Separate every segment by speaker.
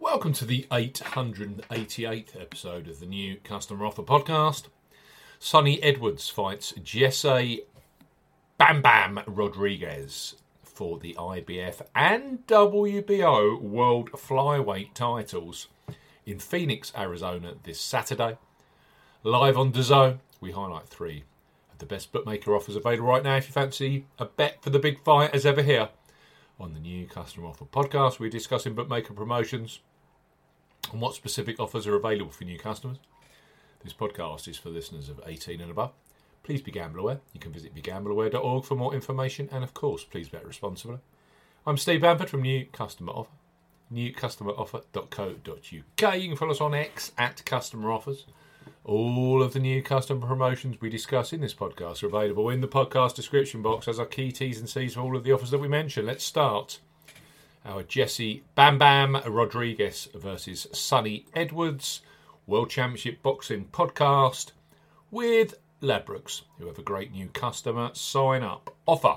Speaker 1: Welcome to the 888th episode of the New Customer Offer podcast. Sonny Edwards fights Jesse Bam Bam Rodriguez for the IBF and WBO World Flyweight titles in Phoenix, Arizona this Saturday. Live on DAZN, we highlight three of the best bookmaker offers available right now. If you fancy a bet for the big fight as ever here on the New Customer Offer podcast, we're discussing bookmaker promotions and what specific offers are available for new customers. This podcast is for listeners of 18 and above. Please be gamble aware. You can visit begambleaware.org for more information, and of course, please bet responsibly. I'm Steve Bamford from New Customer Offer, newcustomeroffer.co.uk. You can follow us on X at Customer Offers. All of the new customer promotions we discuss in this podcast are available in the podcast description box as our key T's and C's for all of the offers that we mention. Let's start our Jesse Bam Bam Rodriguez versus Sonny Edwards World Championship Boxing podcast with Ladbrokes, who have a great new customer sign up offer.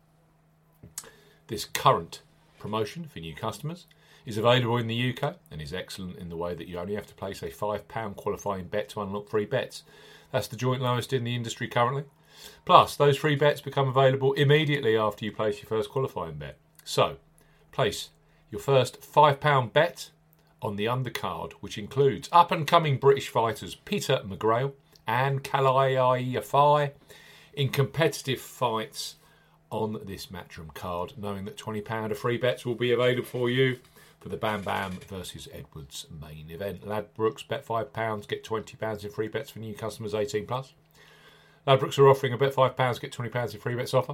Speaker 1: This current promotion for new customers is available in the UK and is excellent in the way that you only have to place a £5 qualifying bet to unlock free bets. That's the joint lowest in the industry currently. Plus, those free bets become available immediately after you place your first qualifying bet. So, place your first £5 bet on the undercard, which includes up-and-coming British fighters Peter McGrail and Kalai Yafai in competitive fights on this Matchroom card, knowing that £20 of free bets will be available for you for the Bam Bam versus Edwards main event. Ladbrokes, bet £5, get £20 in free bets for new customers 18 plus. Ladbrokes are offering a bet £5, get £20 in free bets offer.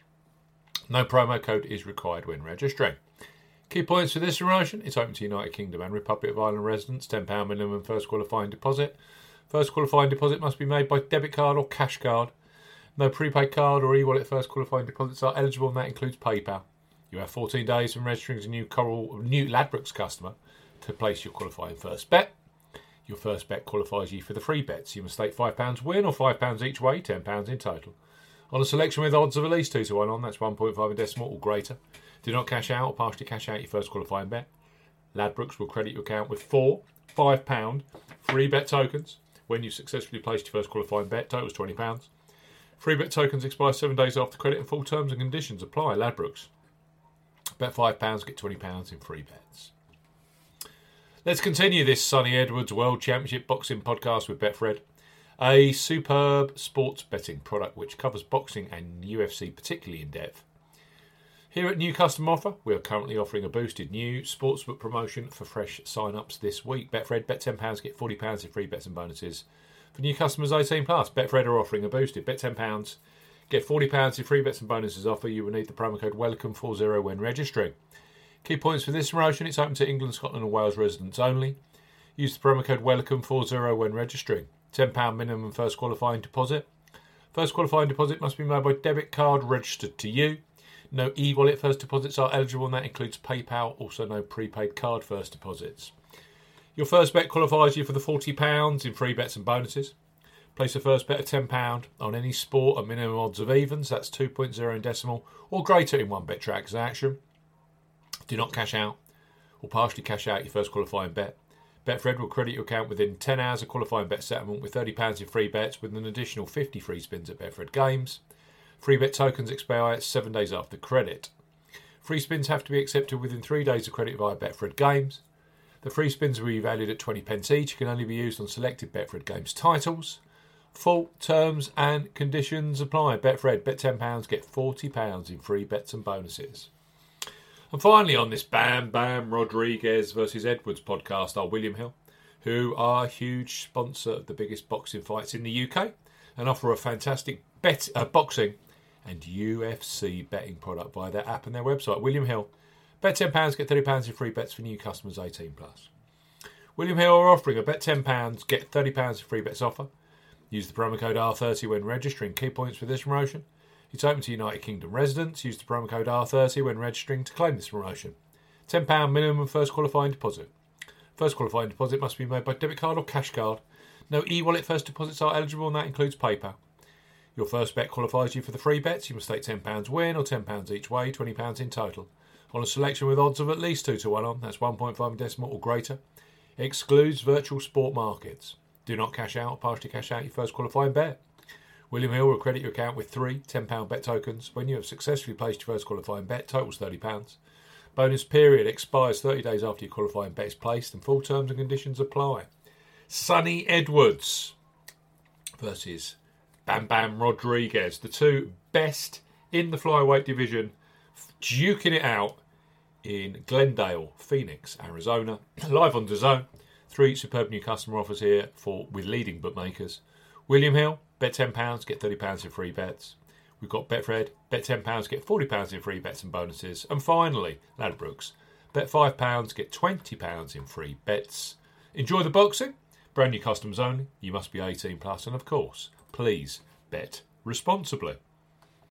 Speaker 1: No promo code is required when registering. Key points for this promotion: it's open to United Kingdom and Republic of Ireland residents. £10 minimum first qualifying deposit. First qualifying deposit must be made by debit card or cash card. No prepaid card or e-wallet first qualifying deposits are eligible, and that includes PayPal. You have 14 days from registering as a new Ladbrokes customer to place your qualifying first bet. Your first bet qualifies you for the free bets. You must stake £5 win or £5 each way, £10 in total. On a selection with odds of at least 2 to 1 on, that's 1.5 in decimal or greater. Do not cash out or partially cash out your first qualifying bet. Ladbrokes will credit your account with 4 £5 free bet tokens when you successfully placed your first qualifying bet. Totals £20. Free bet tokens expire 7 days after credit and full terms and conditions apply. Ladbrokes. Bet £5, get £20 in free bets. Let's continue this Sonny Edwards World Championship Boxing podcast with Betfred, a superb sports betting product which covers boxing and UFC particularly in depth. Here at New Customer Offer, we are currently offering a boosted new sportsbook promotion for fresh sign-ups this week. Betfred, bet £10, get £40 in free bets and bonuses. For new customers 18 plus, Betfred are offering a boosted bet £10, get £40 in free bets and bonuses offer. You will need the promo code WELCOME40 when registering. Key points for this promotion: it's open to England, Scotland and Wales residents only. Use the promo code WELCOME40 when registering. £10 minimum first qualifying deposit. First qualifying deposit must be made by debit card registered to you. No e-wallet first deposits are eligible, and that includes PayPal. Also no prepaid card first deposits. Your first bet qualifies you for the £40 in free bets and bonuses. Place a first bet of £10 on any sport at minimum odds of evens, that's 2.0 in decimal, or greater in one bet transaction. Do not cash out or partially cash out your first qualifying bet. Betfred will credit your account within 10 hours of qualifying bet settlement with £30 in free bets with an additional 50 free spins at Betfred Games. Free bet tokens expire 7 days after credit. Free spins have to be accepted within 3 days of credit via Betfred Games. The free spins will be valued at 20p each, can only be used on selected Betfred Games titles. Full terms and conditions apply. Betfred, bet £10, get £40 in free bets and bonuses. And finally on this Bam Bam Rodriguez versus Edwards podcast are William Hill, who are a huge sponsor of the biggest boxing fights in the UK and offer a fantastic boxing and UFC betting product via their app and their website. William Hill, bet £10, get £30 in free bets for new customers 18 plus. William Hill are offering a bet £10, get £30 in free bets offer. Use the promo code R30 when registering. Key points for this promotion: it's open to United Kingdom residents. Use the promo code R30 when registering to claim this promotion. £10 minimum first qualifying deposit. First qualifying deposit must be made by debit card or cash card. No e-wallet first deposits are eligible, and that includes PayPal. Your first bet qualifies you for the free bets. You must stake £10 win or £10 each way, £20 in total. on a selection with odds of at least 2 to 1 on. That's 1.5 decimal or greater. Excludes virtual sport markets. Do not cash out or partially cash out your first qualifying bet. William Hill will credit your account with 3 £10 bet tokens when you have successfully placed your first qualifying bet. Totals £30. Bonus period expires 30 days after your qualifying bet is placed and full terms and conditions apply. Sonny Edwards versus Bam Bam Rodriguez. The two best in the flyweight division, duking it out in Glendale, Phoenix, Arizona. Live on DAZN. 3 superb new customer offers here with leading bookmakers. William Hill, bet £10, get £30 in free bets. We've got Betfred, bet £10, get £40 in free bets and bonuses. And finally, Ladbrokes, bet £5, get £20 in free bets. Enjoy the boxing. Brand new customers only. You must be 18 plus, and of course, please bet responsibly.